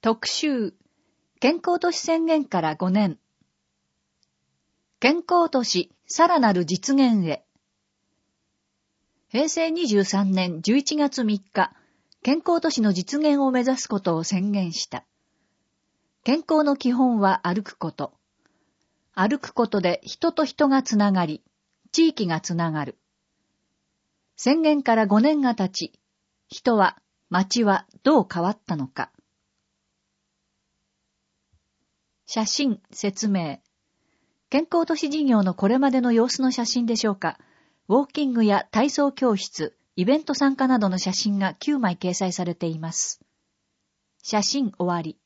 特集、健康都市宣言から5年。健康都市さらなる実現へ。平成23年11月3日、健康都市の実現を目指すことを宣言した。健康の基本は歩くこと。歩くことで人と人がつながり、地域がつながる。宣言から5年が経ち、人は、街はどう変わったのか。写真、説明。健康都市事業のこれまでの様子の写真でしょうか。ウォーキングや体操教室、イベント参加などの写真が9枚掲載されています。写真終わり。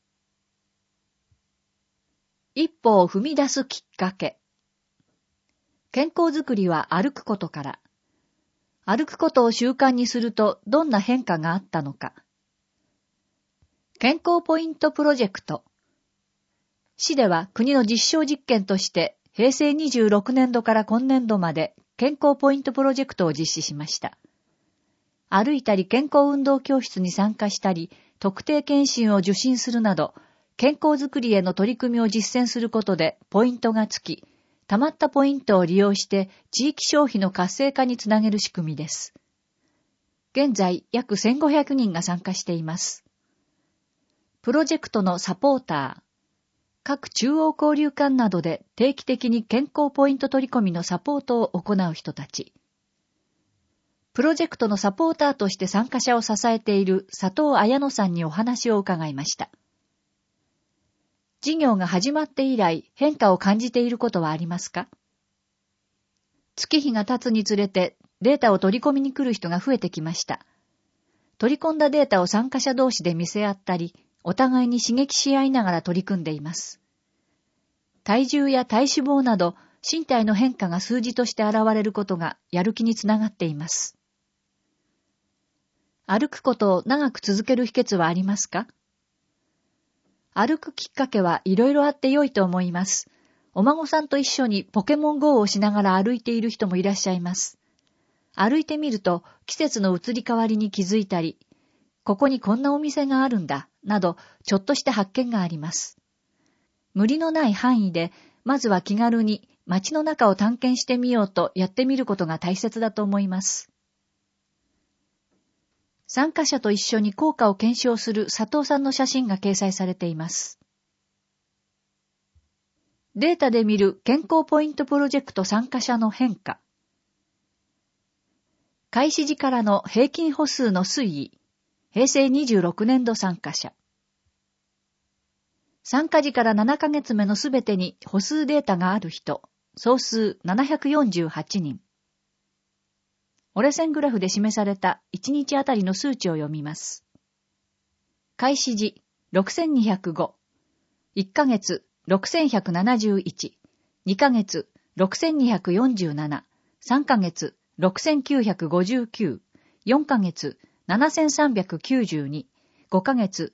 一歩を踏み出すきっかけ。健康づくりは歩くことから。歩くことを習慣にするとどんな変化があったのか。健康ポイントプロジェクト。市では国の実証実験として平成26年度から今年度まで健康ポイントプロジェクトを実施しました。歩いたり健康運動教室に参加したり、特定健診を受診するなど、健康づくりへの取り組みを実践することでポイントがつき、溜まったポイントを利用して地域消費の活性化につなげる仕組みです。現在約1500人が参加しています。プロジェクトのサポーター。各中央交流館などで定期的に健康ポイント取り込みのサポートを行う人たち。プロジェクトのサポーターとして参加者を支えている佐藤彩乃さんにお話を伺いました。事業が始まって以来変化を感じていることはありますか？月日が経つにつれてデータを取り込みに来る人が増えてきました。取り込んだデータを参加者同士で見せ合ったり、お互いに刺激し合いながら取り組んでいます。体重や体脂肪など身体の変化が数字として現れることがやる気につながっています。歩くことを長く続ける秘訣はありますか？歩くきっかけはいろいろあって良いと思います。お孫さんと一緒にポケモン GO をしながら歩いている人もいらっしゃいます。歩いてみると季節の移り変わりに気づいたり、ここにこんなお店があるんだ、などちょっとした発見があります。無理のない範囲で、まずは気軽に街の中を探検してみようとやってみることが大切だと思います。参加者と一緒に効果を検証する佐藤さんの写真が掲載されています。データで見る健康ポイントプロジェクト参加者の変化。開始時からの平均歩数の推移。平成26年度参加者。参加時から7ヶ月目のすべてに歩数データがある人、総数748人。折れ線グラフで示された1日あたりの数値を読みます。開始時6205、1ヶ月6171、2ヶ月6247、3ヶ月6959、4ヶ月7392、5ヶ月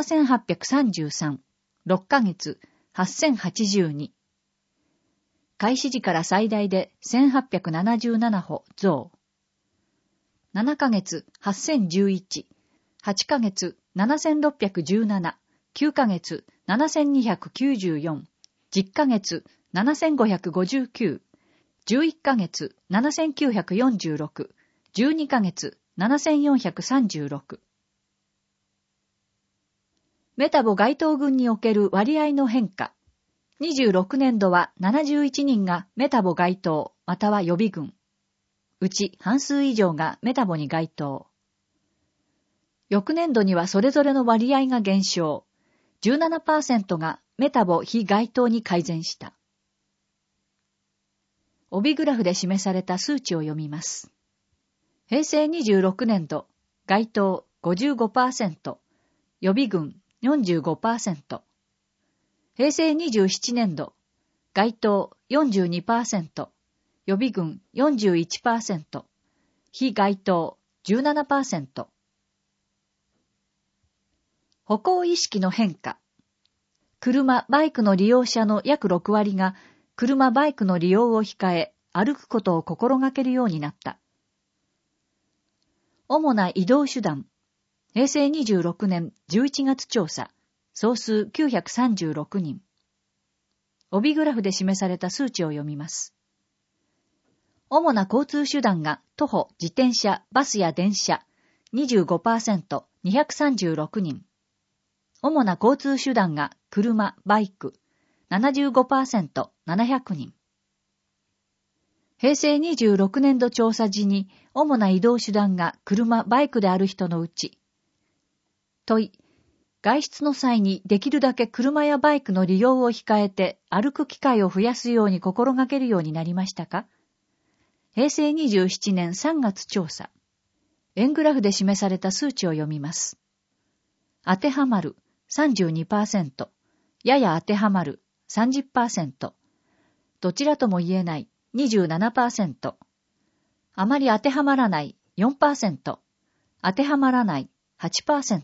7833、6ヶ月8082。開始時から最大で1877歩増。7ヶ月8011、8ヶ月7617、9ヶ月7294、10ヶ月7559、11ヶ月7946、12ヶ月7436。メタボ該当群における割合の変化。26年度は71人がメタボ該当または予備群。うち半数以上がメタボに該当。翌年度にはそれぞれの割合が減少。17% がメタボ非該当に改善した。帯グラフで示された数値を読みます。平成26年度、該当 55%、予備群 45%。平成27年度、該当 42%、予備群 41%、非該当 17%。歩行意識の変化。車・バイクの利用者の約6割が車・バイクの利用を控え、歩くことを心がけるようになった。主な移動手段。 平成26年11月調査、総数936人。帯グラフで示された数値を読みます。主な交通手段が徒歩、自転車、バスや電車、25%、236人。主な交通手段が車、バイク、75%、700人。平成26年度調査時に主な移動手段が車、バイクである人のうち、問い、外出の際にできるだけ車やバイクの利用を控えて歩く機会を増やすように心がけるようになりましたか？平成27年3月調査。円グラフで示された数値を読みます。当てはまる 32%、やや当てはまる 30%、どちらとも言えない 27%、あまり当てはまらない 4%、当てはまらない 8%。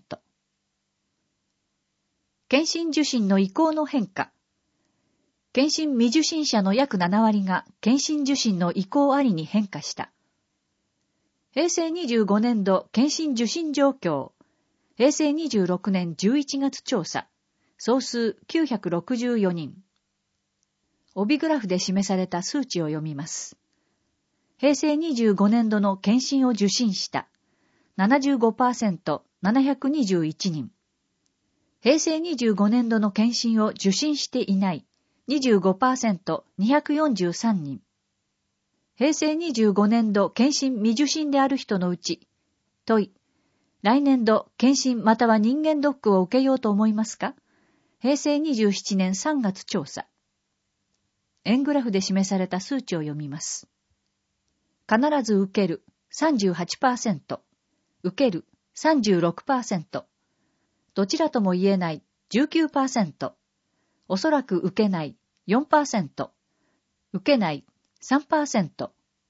検診受診の意向の変化。検診未受診者の約7割が検診受診の意向ありに変化した。平成25年度検診受診状況。平成26年11月調査。総数964人。帯グラフで示された数値を読みます。平成25年度の検診を受診した。75%、721人。平成25年度の検診を受診していない。25%、243人。平成25年度検診未受診である人のうち、問い、来年度検診または人間ドックを受けようと思いますか？平成27年3月調査。円グラフで示された数値を読みます。必ず受ける 38%、受ける 36%、どちらとも言えない 19%、おそらく受けない 4%、受けない 3%。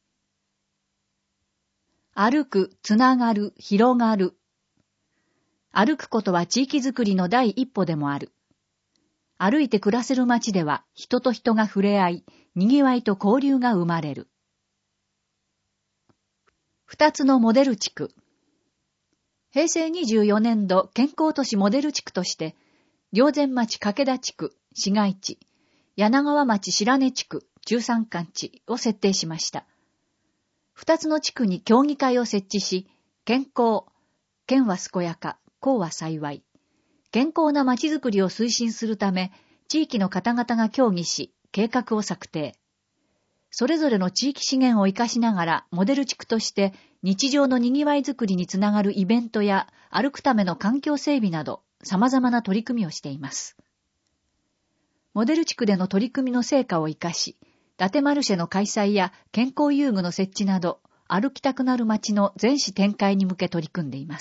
歩く、つながる、広がる。歩くことは地域づくりの第一歩でもある。歩いて暮らせる街では人と人が触れ合い、賑わいと交流が生まれる。2つのモデル地区。平成24年度健康都市モデル地区として、霊山町掛田地区、市街地、柳川町白根地区、中山間地を設定しました。2つの地区に協議会を設置し、健康、健は健やか、康は幸い、健康な町づくりを推進するため、地域の方々が協議し、計画を策定。それぞれの地域資源を生かしながら、モデル地区として日常の賑わいづくりにつながるイベントや歩くための環境整備など、様々な取り組みをしています。モデル地区での取り組みの成果を生かし、伊達マルシェの開催や健康遊具の設置など、歩きたくなる街の全市展開に向け取り組んでいます。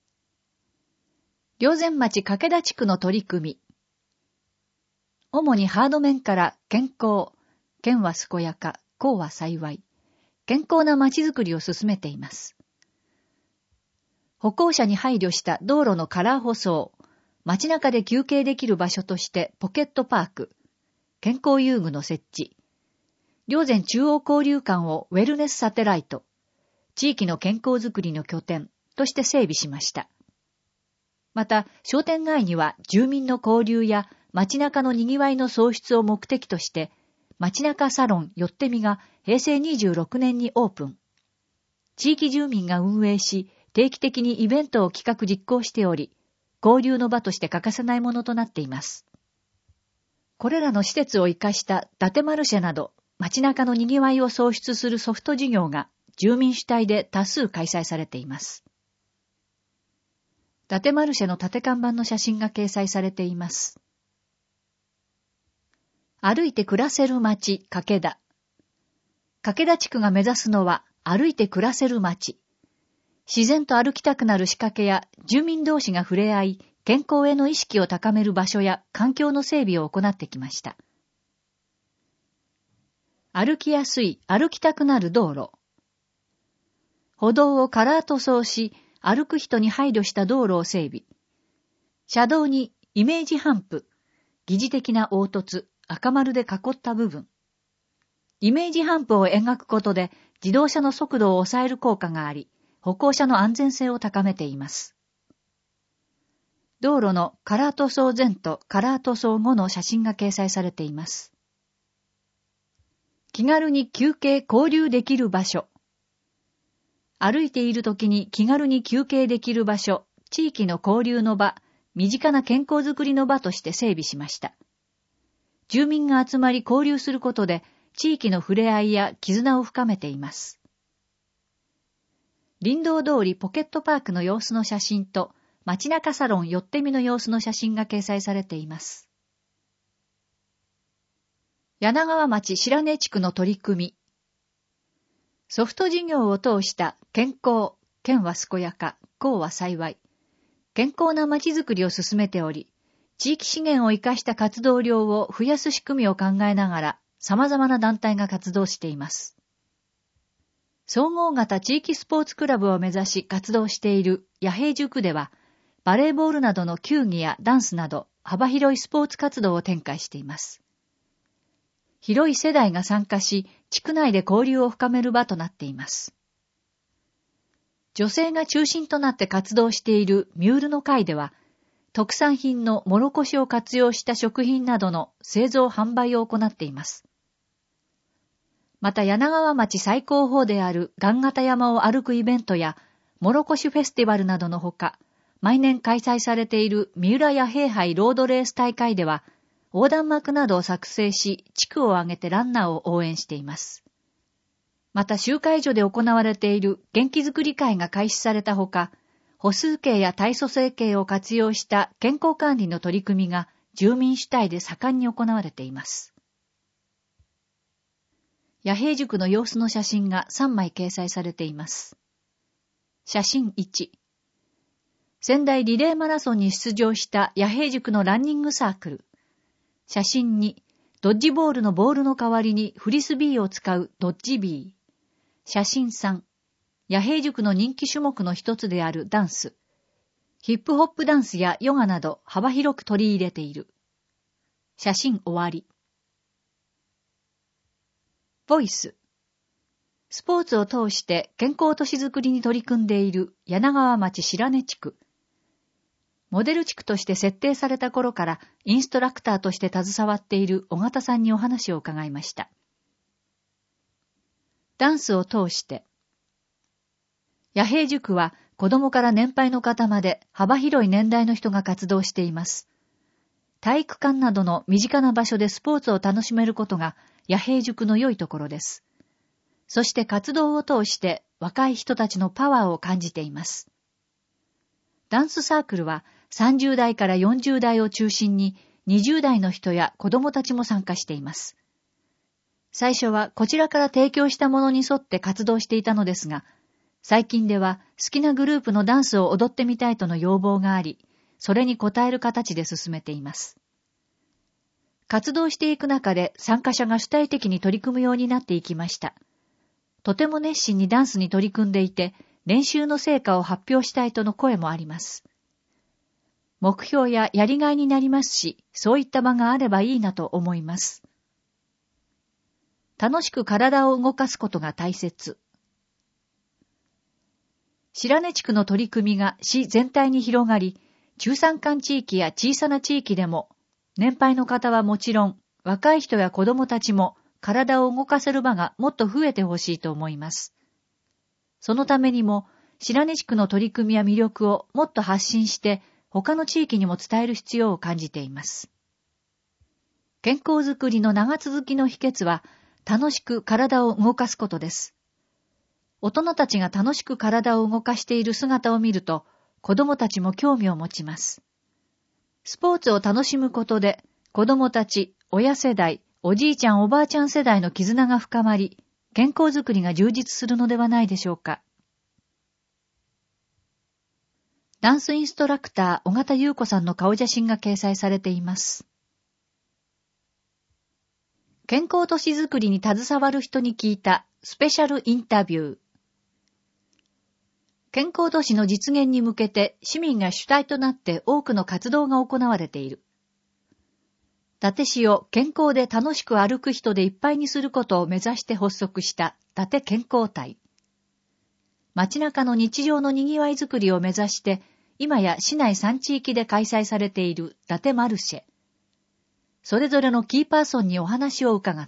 霊山町掛田地区の取り組み。主にハード面から健康、健は健やか、康は幸い、健康な街づくりを進めています。歩行者に配慮した道路のカラー舗装、街中で休憩できる場所としてポケットパーク、健康遊具の設置、霊山中央交流館をウェルネスサテライト、地域の健康づくりの拠点として整備しました。また、商店街には住民の交流や街中の賑わいの創出を目的として、街中サロンよってみが平成26年にオープン。地域住民が運営し、定期的にイベントを企画実行しており、交流の場として欠かせないものとなっています。これらの施設を生かした伊達マルシェなど、街中の賑わいを創出するソフト事業が住民主体で多数開催されています。伊達マルシェの縦看板の写真が掲載されています。歩いて暮らせる街、掛田。掛田地区が目指すのは歩いて暮らせる街。自然と歩きたくなる仕掛けや住民同士が触れ合い、健康への意識を高める場所や環境の整備を行ってきました。歩きやすい、歩きたくなる道路。歩道をカラー塗装し、歩く人に配慮した道路を整備。車道にイメージハンプ、疑似的な凹凸、赤丸で囲った部分。イメージハンプを描くことで自動車の速度を抑える効果があり、歩行者の安全性を高めています。 道路のカラー塗装前とカラー塗装後の写真が掲載されています。気軽に休憩交流できる場所。歩いている時に気軽に休憩できる場所、地域の交流の場、身近な健康づくりの場として整備しました。住民が集まり交流することで、地域の触れ合いや絆を深めています。林道通りポケットパークの様子の写真と、街中サロンよってみの様子の写真が掲載されています。柳川町白根地区の取り組み。ソフト事業を通した健康、健は健やか、康は幸い。健康な町づくりを進めており、地域資源を生かした活動量を増やす仕組みを考えながら、様々な団体が活動しています。総合型地域スポーツクラブを目指し活動している野平塾では、バレーボールなどの球技やダンスなど幅広いスポーツ活動を展開しています。広い世代が参加し、地区内で交流を深める場となっています。女性が中心となって活動しているミュールの会では、特産品のもろこしを活用した食品などの製造販売を行っています。また柳川町最高峰である雁形山を歩くイベントや、もろこしフェスティバルなどのほか、毎年開催されている三浦野平杯ロードレース大会では、横断幕などを作成し、地区を挙げてランナーを応援しています。また集会所で行われている元気づくり会が開始されたほか、歩数計や体組成計を活用した健康管理の取り組みが住民主体で盛んに行われています。野平塾の様子の写真が3枚掲載されています。写真1。仙台リレーマラソンに出場した野平塾のランニングサークル。写真2、ドッジボールのボールの代わりにフリスビーを使うドッジビー。写真3、野平塾の人気種目の一つであるダンス。ヒップホップダンスやヨガなど幅広く取り入れている。写真終わり。ボイス。スポーツを通して健康都市づくりに取り組んでいる柳川町白根地区。モデル地区として設定された頃からインストラクターとして携わっている尾形さんにお話を伺いました。ダンスを通して。野平塾は子供から年配の方まで幅広い年代の人が活動しています。体育館などの身近な場所でスポーツを楽しめることが野平塾の良いところです。そして活動を通して若い人たちのパワーを感じています。ダンスサークルは30代から40代を中心に20代の人や子供たちも参加しています。最初はこちらから提供したものに沿って活動していたのですが、最近では好きなグループのダンスを踊ってみたいとの要望があり、それに応える形で進めています。活動していく中で参加者が主体的に取り組むようになっていきました。とても熱心にダンスに取り組んでいて、練習の成果を発表したいとの声もあります。目標ややりがいになりますし、そういった場があればいいなと思います。楽しく体を動かすことが大切。白根地区の取り組みが市全体に広がり、中山間地域や小さな地域でも、年配の方はもちろん、若い人や子供たちも体を動かせる場がもっと増えてほしいと思います。そのためにも、白根地区の取り組みや魅力をもっと発信して、他の地域にも伝える必要を感じています。健康づくりの長続きの秘訣は、楽しく体を動かすことです。大人たちが楽しく体を動かしている姿を見ると、子供たちも興味を持ちます。スポーツを楽しむことで、子供たち、親世代、おじいちゃんおばあちゃん世代の絆が深まり、健康づくりが充実するのではないでしょうか。ダンスインストラクター尾形優子さんの顔写真が掲載されています。健康都市づくりに携わる人に聞いたスペシャルインタビュー。健康都市の実現に向けて市民が主体となって多くの活動が行われている。伊達市を健康で楽しく歩く人でいっぱいにすることを目指して発足した伊達健康隊。街中の日常のにぎわいづくりを目指して、 今や市内3地域で開催されている伊達マルシェ。それぞれのキーパーソンにお話を伺った。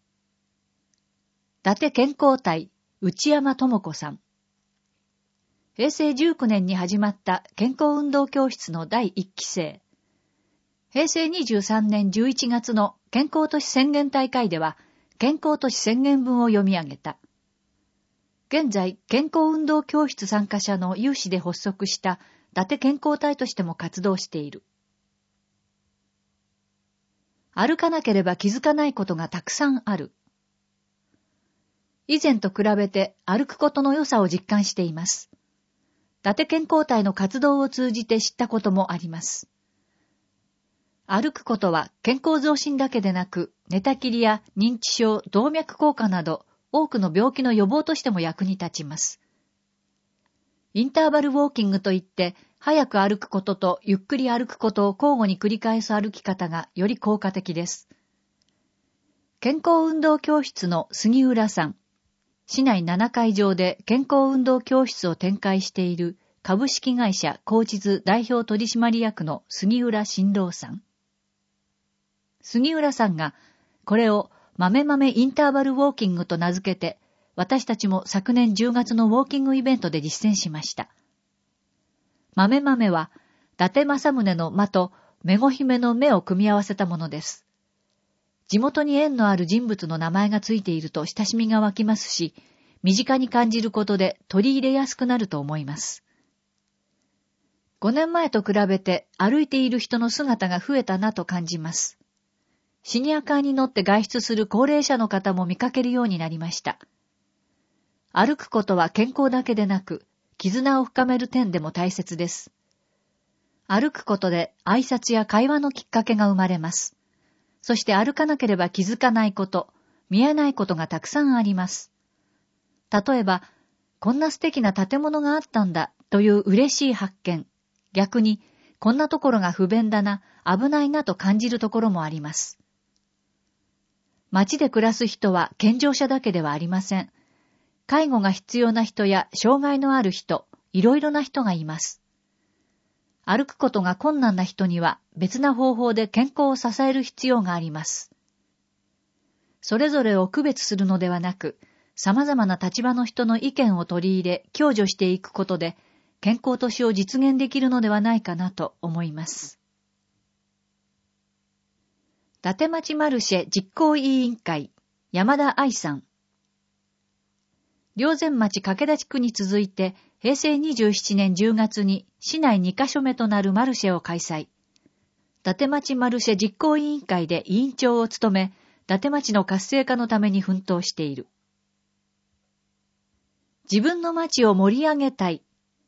伊達健康隊内山智子さん。平成19年に始まった健康運動教室の第1期生。平成23年11月の健康都市宣言大会では、健康都市宣言文を読み上げた。現在、健康運動教室参加者の有志で発足した伊達健康隊としても活動している。歩かなければ気づかないことがたくさんある。以前と比べて歩くことの良さを実感しています。伊達健康隊の活動を通じて知ったこともあります。歩くことは健康増進だけでなく、寝たきりや認知症、動脈硬化など、多くの病気の予防としても役に立ちます。インターバルウォーキングといって、早く歩くこととゆっくり歩くことを交互に繰り返す歩き方がより効果的です。健康運動教室の杉浦さん。市内7会場で健康運動教室を展開している株式会社コーチズ代表取締役の杉浦新郎さん。杉浦さんがこれを豆豆インターバルウォーキングと名付けて、私たちも昨年10月のウォーキングイベントで実践しました。豆豆は、伊達政宗の間とめご姫の目を組み合わせたものです。地元に縁のある人物の名前がついていると親しみが湧きますし、身近に感じることで取り入れやすくなると思います。5年前と比べて歩いている人の姿が増えたなと感じます。シニアカーに乗って外出する高齢者の方も見かけるようになりました。歩くことは健康だけでなく、絆を深める点でも大切です。歩くことで挨拶や会話のきっかけが生まれます。そして歩かなければ気づかないこと、見えないことがたくさんあります。例えば、こんな素敵な建物があったんだという嬉しい発見。逆に、こんなところが不便だな、危ないなと感じるところもあります。街で暮らす人は健常者だけではありません。介護が必要な人や障害のある人、いろいろな人がいます。歩くことが困難な人には別な方法で健康を支える必要があります。それぞれを区別するのではなく、様々な立場の人の意見を取り入れ、享受していくことで、健康都市を実現できるのではないかなと思います。伊達町マルシェ実行委員会、山田愛さん。霊山町掛田地区に続いて、平成27年10月に市内2カ所目となるマルシェを開催。伊達町マルシェ実行委員会で委員長を務め、伊達町の活性化のために奮闘している。自分の町を盛り上げたい。伊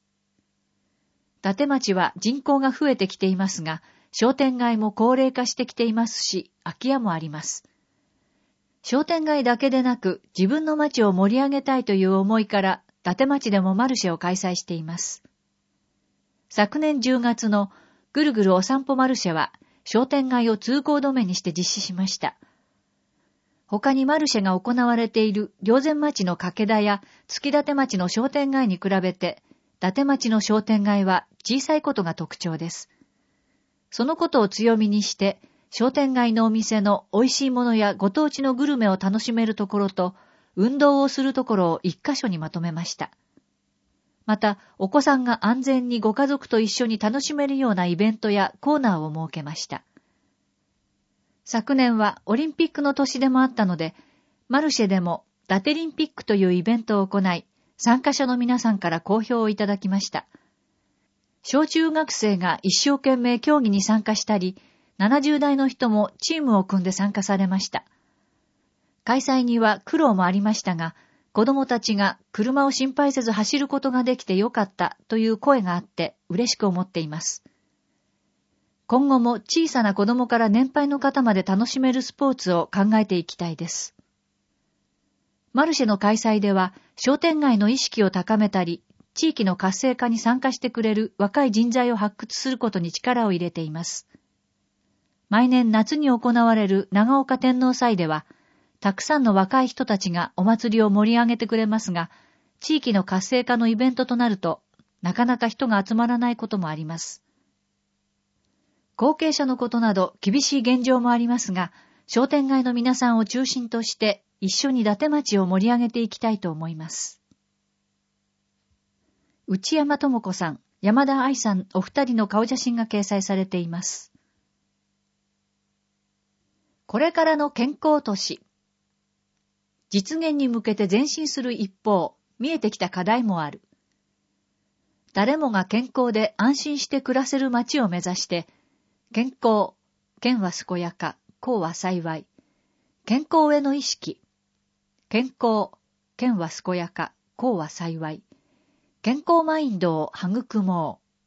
達町は人口が増えてきていますが、商店街も高齢化してきていますし、空き家もあります。商店街だけでなく、自分の町を盛り上げたいという思いから、伊達町でもマルシェを開催しています。昨年10月のぐるぐるお散歩マルシェは、商店街を通行止めにして実施しました。他にマルシェが行われている霊山町の掛田や月立町の商店街に比べて、伊達町の商店街は小さいことが特徴です。そのことを強みにして、商店街のお店の美味しいものやご当地のグルメを楽しめるところと、運動をするところを一箇所にまとめました。また、お子さんが安全にご家族と一緒に楽しめるようなイベントやコーナーを設けました。昨年はオリンピックの年でもあったので、マルシェでも伊達リンピックというイベントを行い、参加者の皆さんから好評をいただきました。小中学生が一生懸命競技に参加したり、70代の人もチームを組んで参加されました。開催には苦労もありましたが、子供たちが車を心配せず走ることができてよかったという声があって嬉しく思っています。今後も小さな子供から年配の方まで楽しめるスポーツを考えていきたいです。マルシェの開催では商店街の意識を高めたり、地域の活性化に参加してくれる若い人材を発掘することに力を入れています。毎年夏に行われる長岡天皇祭では、たくさんの若い人たちがお祭りを盛り上げてくれますが、地域の活性化のイベントとなると、 なかなか人が集まらないこともあります。後継者のことなど厳しい現状もありますが、商店街の皆さんを中心として一緒に伊達町を盛り上げていきたいと思います。内山智子さん、山田愛さんお二人の顔写真が掲載されています。これからの健康都市。実現に向けて前進する一方、見えてきた課題もある。誰もが健康で安心して暮らせる街を目指して、健康、健は健やか、康は幸い。健康への意識。健康、健は健やか、康は幸い。健康マインドを育もう。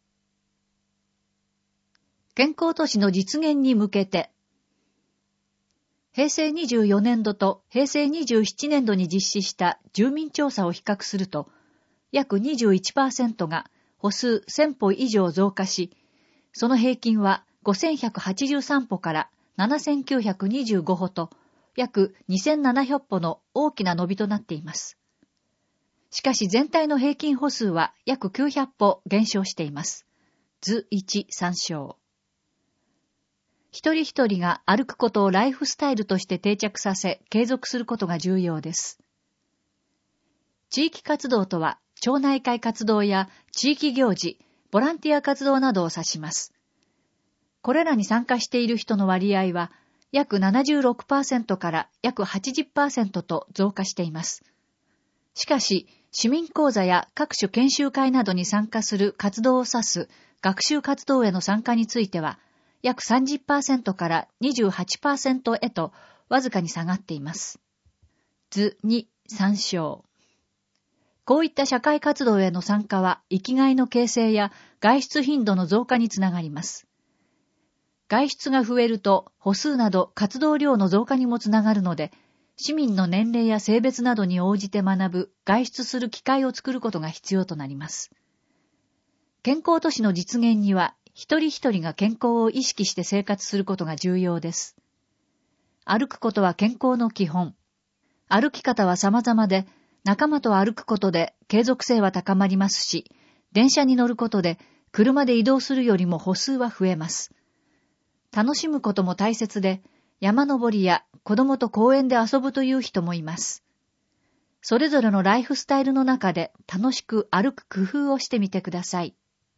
健康都市の実現に向けて、平成24年度と平成27年度に実施した住民調査を比較すると、約 21% が歩数1000歩以上増加し、その平均は5183歩から7925歩と、約2700歩の大きな伸びとなっています。しかし全体の平均歩数は約900歩減少しています。図1参照。一人一人が歩くことをライフスタイルとして定着させ、継続することが重要です。地域活動とは、町内会活動や地域行事、ボランティア活動などを指します。これらに参加している人の割合は、約 76% から約 80% と増加しています。しかし、市民講座や各種研修会などに参加する活動を指す学習活動への参加については、約 30% から 28% へとわずかに下がっています。図2参照。こういった社会活動への参加は生きがいの形成や外出頻度の増加につながります。外出が増えると歩数など活動量の増加にもつながるので、市民の年齢や性別などに応じて学ぶ、外出する機会を作ることが必要となります。健康都市の実現には、一人一人が健康を意識して生活することが重要です。歩くことは健康の基本。歩き方は様々で、仲間と歩くことで継続性は高まりますし、電車に乗ることで車で移動するよりも歩数は増えます。楽しむことも大切で、山登りや子供と公園で遊ぶという人もいます。それぞれのライフスタイルの中で楽しく歩く工夫をしてみてください。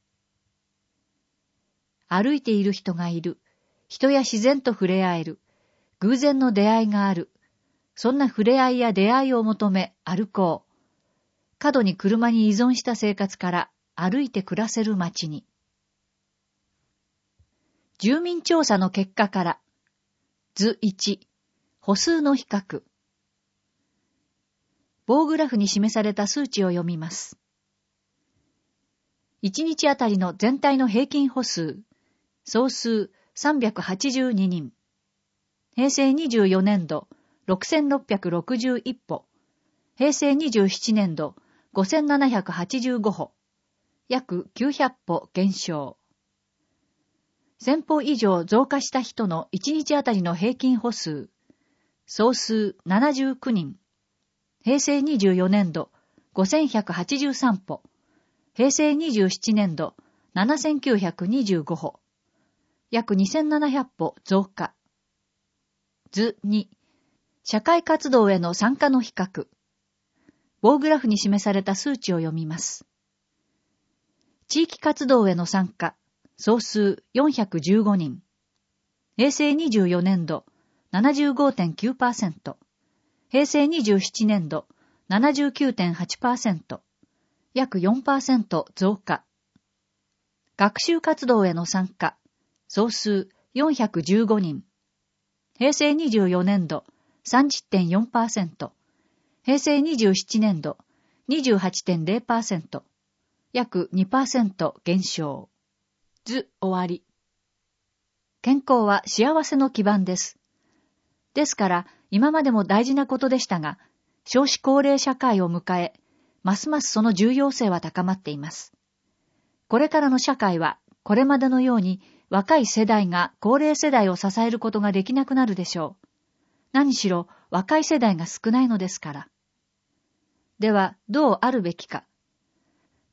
歩いている人がいる。人や自然と触れ合える。偶然の出会いがある。そんな触れ合いや出会いを求め歩こう。過度に車に依存した生活から歩いて暮らせる街に。住民調査の結果から。図1、歩数の比較。棒グラフに示された数値を読みます。1日あたりの全体の平均歩数、総数382人。平成24年度6661歩。平成27年度5785歩。約900歩減少。1000歩以上増加した人の1日あたりの平均歩数、総数79人。平成24年度5183歩。平成27年度7925歩。約2700歩増加。図2、社会活動への参加の比較。棒グラフに示された数値を読みます。地域活動への参加。総数415人。平成24年度 75.9%。平成27年度 79.8%。約 4% 増加。学習活動への参加。総数415人。平成24年度 30.4%。平成27年度 28.0%。約 2% 減少。図終わり。健康は幸せの基盤です。ですから、今までも大事なことでしたが、少子高齢社会を迎え、ますますその重要性は高まっています。これからの社会は、これまでのように若い世代が高齢世代を支えることができなくなるでしょう。何しろ若い世代が少ないのですから。では、どうあるべきか。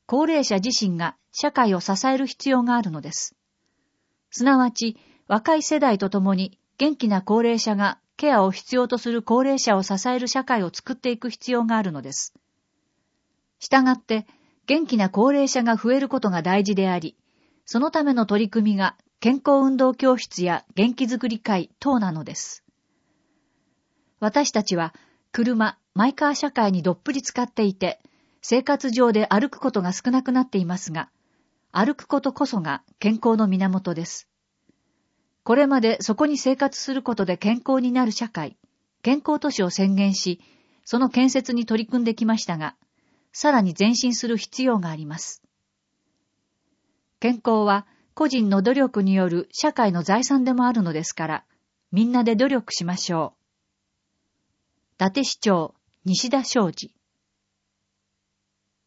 高齢者自身が社会を支える必要があるのです。すなわち、若い世代とともに元気な高齢者がケアを必要とする高齢者を支える社会を作っていく必要があるのです。したがって、元気な高齢者が増えることが大事であり、そのための取り組みが健康運動教室や元気づくり会等なのです。私たちは車、マイカー社会にどっぷり使っていて、生活上で歩くことが少なくなっていますが、歩くことこそが健康の源です。これまでそこに生活することで健康になる社会、健康都市を宣言し、その建設に取り組んできましたが、さらに前進する必要があります。健康は個人の努力による社会の財産でもあるのですから、みんなで努力しましょう。伊達市長、西田昌司。